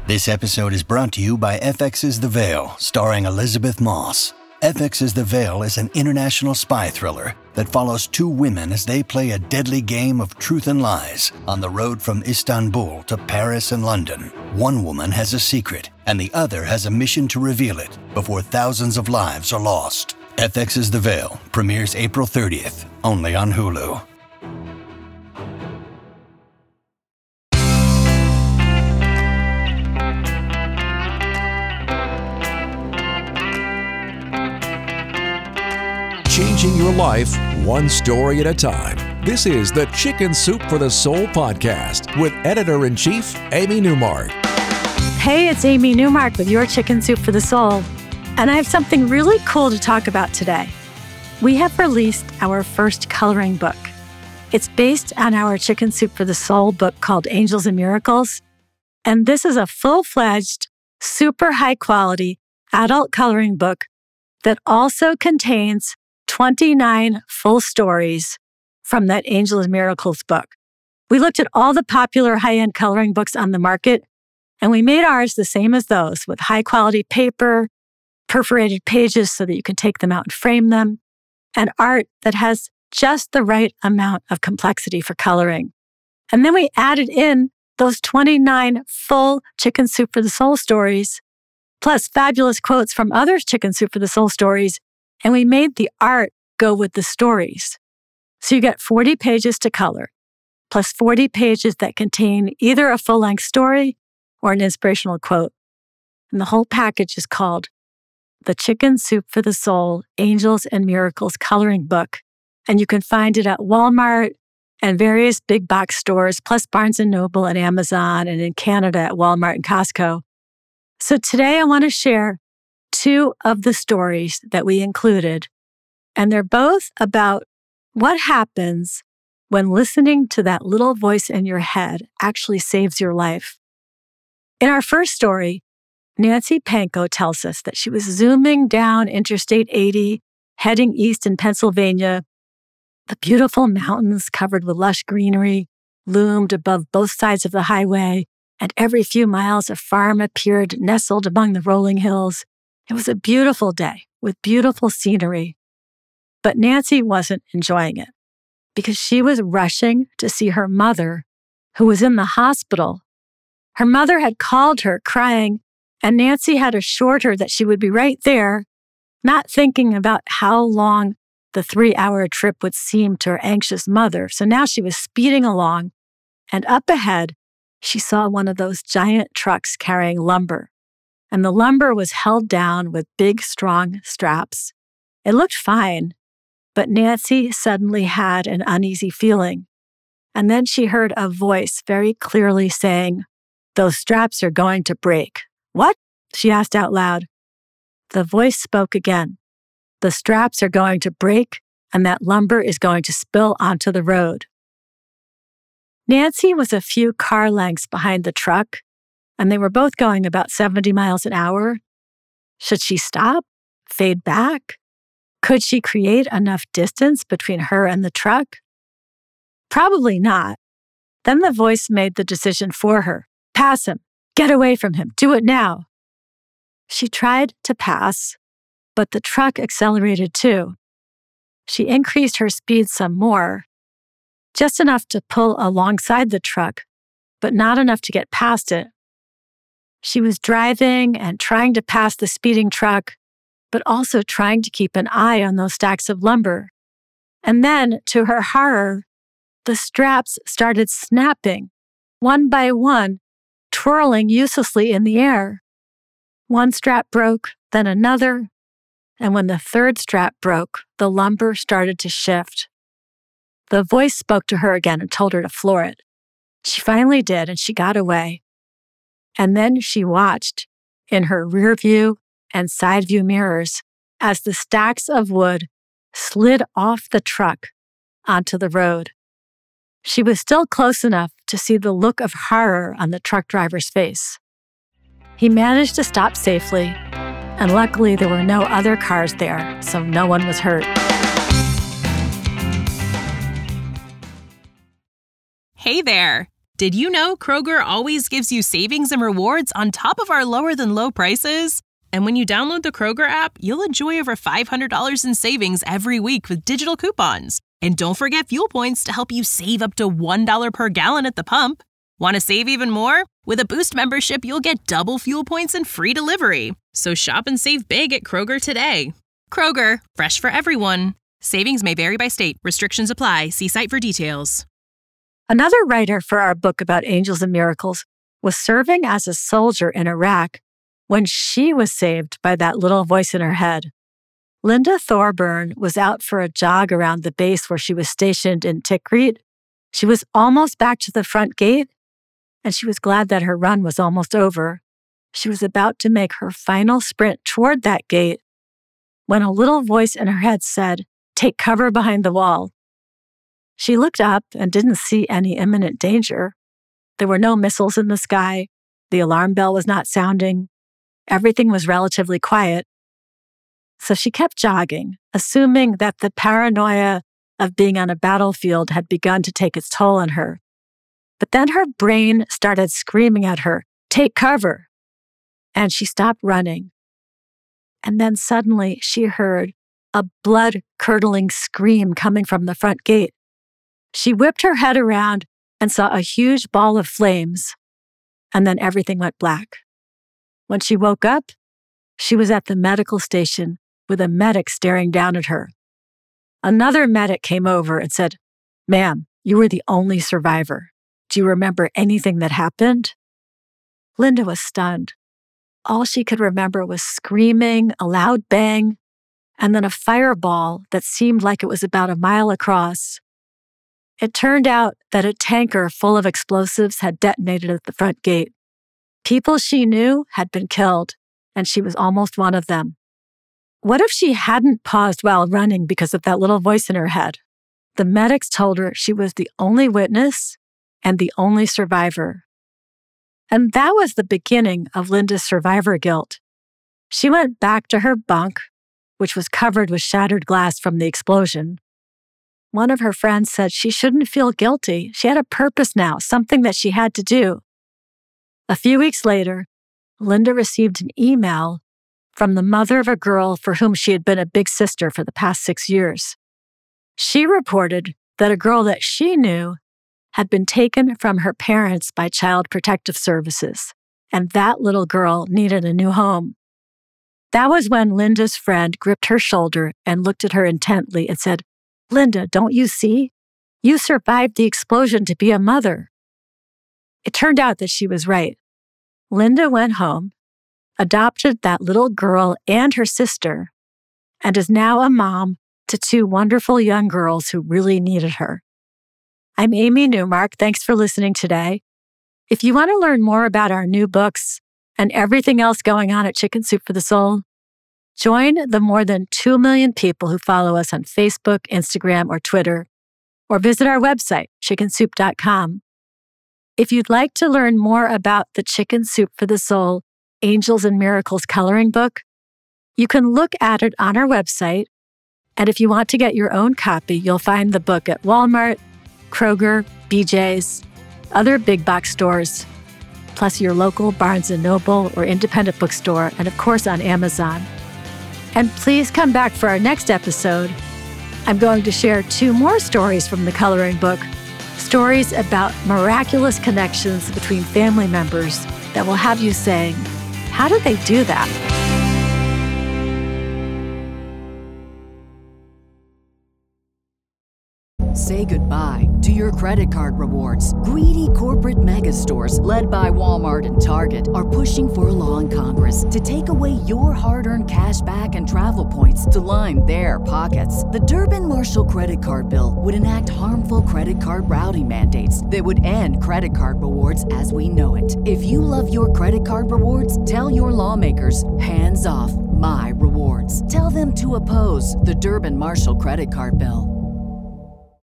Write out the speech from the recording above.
This episode is brought to you by FX's The Veil, starring Elizabeth Moss. FX's The Veil is an international spy thriller that follows two women as they play a deadly game of truth and lies on the road from Istanbul to Paris and London. One woman has a secret, and the other has a mission to reveal it before thousands of lives are lost. FX's The Veil premieres April 30th, only on Hulu. Changing your life one story at a time. This is the Chicken Soup for the Soul podcast with Editor-in-Chief Amy Newmark. Hey, it's Amy Newmark with your Chicken Soup for the Soul. And I have something really cool to talk about today. We have released our first coloring book. It's based on our Chicken Soup for the Soul book called Angels and Miracles. And this is a full-fledged, super high-quality adult coloring book that also contains 29 full stories from that Angels and Miracles book. We looked at all the popular high-end coloring books on the market, and we made ours the same as those with high-quality paper, perforated pages so that you can take them out and frame them, and art that has just the right amount of complexity for coloring. And then we added in those 29 full Chicken Soup for the Soul stories, plus fabulous quotes from other Chicken Soup for the Soul stories, and we made the art go with the stories. So you get 40 pages to color, plus 40 pages that contain either a full-length story or an inspirational quote. And the whole package is called The Chicken Soup for the Soul, Angels and Miracles Coloring Book. And you can find it at Walmart and various big box stores, plus Barnes & Noble and Amazon, and in Canada at Walmart and Costco. So today I want to share two of the stories that we included, and they're both about what happens when listening to that little voice in your head actually saves your life. In our first story, Nancy Panko tells us that she was zooming down Interstate 80, heading east in Pennsylvania. The beautiful mountains covered with lush greenery loomed above both sides of the highway, and every few miles a farm appeared nestled among the rolling hills. It was a beautiful day with beautiful scenery. But Nancy wasn't enjoying it because she was rushing to see her mother, who was in the hospital. Her mother had called her crying, and Nancy had assured her that she would be right there, not thinking about how long the 3-hour trip would seem to her anxious mother. So now she was speeding along, and up ahead, she saw one of those giant trucks carrying lumber. And the lumber was held down with big, strong straps. It looked fine, but Nancy suddenly had an uneasy feeling. And then she heard a voice very clearly saying, "Those straps are going to break." "What?" she asked out loud. The voice spoke again. "The straps are going to break, and that lumber is going to spill onto the road." Nancy was a few car lengths behind the truck, and they were both going about 70 miles an hour. Should she stop? Fade back? Could she create enough distance between her and the truck? Probably not. Then the voice made the decision for her. Pass him. Get away from him. Do it now. She tried to pass, but the truck accelerated too. She increased her speed some more, just enough to pull alongside the truck, but not enough to get past it. She was driving and trying to pass the speeding truck, but also trying to keep an eye on those stacks of lumber. And then, to her horror, the straps started snapping, one by one, twirling uselessly in the air. One strap broke, then another, and when the third strap broke, the lumber started to shift. The voice spoke to her again and told her to floor it. She finally did, and she got away. And then she watched in her rear view and side view mirrors as the stacks of wood slid off the truck onto the road. She was still close enough to see the look of horror on the truck driver's face. He managed to stop safely, and luckily there were no other cars there, so no one was hurt. Hey there. Did you know Kroger always gives you savings and rewards on top of our lower-than-low prices? And when you download the Kroger app, you'll enjoy over $500 in savings every week with digital coupons. And don't forget fuel points to help you save up to $1 per gallon at the pump. Want to save even more? With a Boost membership, you'll get double fuel points and free delivery. So shop and save big at Kroger today. Kroger, fresh for everyone. Savings may vary by state. Restrictions apply. See site for details. Another writer for our book about angels and miracles was serving as a soldier in Iraq when she was saved by that little voice in her head. Linda Thorburn was out for a jog around the base where she was stationed in Tikrit. She was almost back to the front gate, and she was glad that her run was almost over. She was about to make her final sprint toward that gate when a little voice in her head said, "Take cover behind the wall." She looked up and didn't see any imminent danger. There were no missiles in the sky. The alarm bell was not sounding. Everything was relatively quiet. So she kept jogging, assuming that the paranoia of being on a battlefield had begun to take its toll on her. But then her brain started screaming at her, "Take cover!" And she stopped running. And then suddenly she heard a blood-curdling scream coming from the front gate. She whipped her head around and saw a huge ball of flames, and then everything went black. When she woke up, she was at the medical station with a medic staring down at her. Another medic came over and said, "Ma'am, you were the only survivor. Do you remember anything that happened?" Linda was stunned. All she could remember was screaming, a loud bang, and then a fireball that seemed like it was about a mile across. It turned out that a tanker full of explosives had detonated at the front gate. People she knew had been killed, and she was almost one of them. What if she hadn't paused while running because of that little voice in her head? The medics told her she was the only witness and the only survivor. And that was the beginning of Linda's survivor guilt. She went back to her bunk, which was covered with shattered glass from the explosion. One of her friends said she shouldn't feel guilty. She had a purpose now, something that she had to do. A few weeks later, Linda received an email from the mother of a girl for whom she had been a big sister for the past 6 years. She reported that a girl that she knew had been taken from her parents by Child Protective Services, and that little girl needed a new home. That was when Linda's friend gripped her shoulder and looked at her intently and said, "Linda, don't you see? You survived the explosion to be a mother." It turned out that she was right. Linda went home, adopted that little girl and her sister, and is now a mom to 2 wonderful young girls who really needed her. I'm Amy Newmark. Thanks for listening today. If you want to learn more about our new books and everything else going on at Chicken Soup for the Soul, join the more than 2 million people who follow us on Facebook, Instagram, or Twitter, or visit our website, chickensoup.com. If you'd like to learn more about the Chicken Soup for the Soul Angels and Miracles coloring book, you can look at it on our website. And if you want to get your own copy, you'll find the book at Walmart, Kroger, BJ's, other big box stores, plus your local Barnes & Noble or independent bookstore, and of course on Amazon. And please come back for our next episode. I'm going to share 2 more stories from the coloring book, stories about miraculous connections between family members that will have you saying, how did they do that? Say goodbye to your credit card rewards. Greedy corporate mega stores, led by Walmart and Target, are pushing for a law in Congress to take away your hard-earned cash back and travel points to line their pockets. The Durbin-Marshall credit card bill would enact harmful credit card routing mandates that would end credit card rewards as we know it. If you love your credit card rewards, tell your lawmakers, hands off my rewards. Tell them to oppose the Durbin-Marshall credit card bill.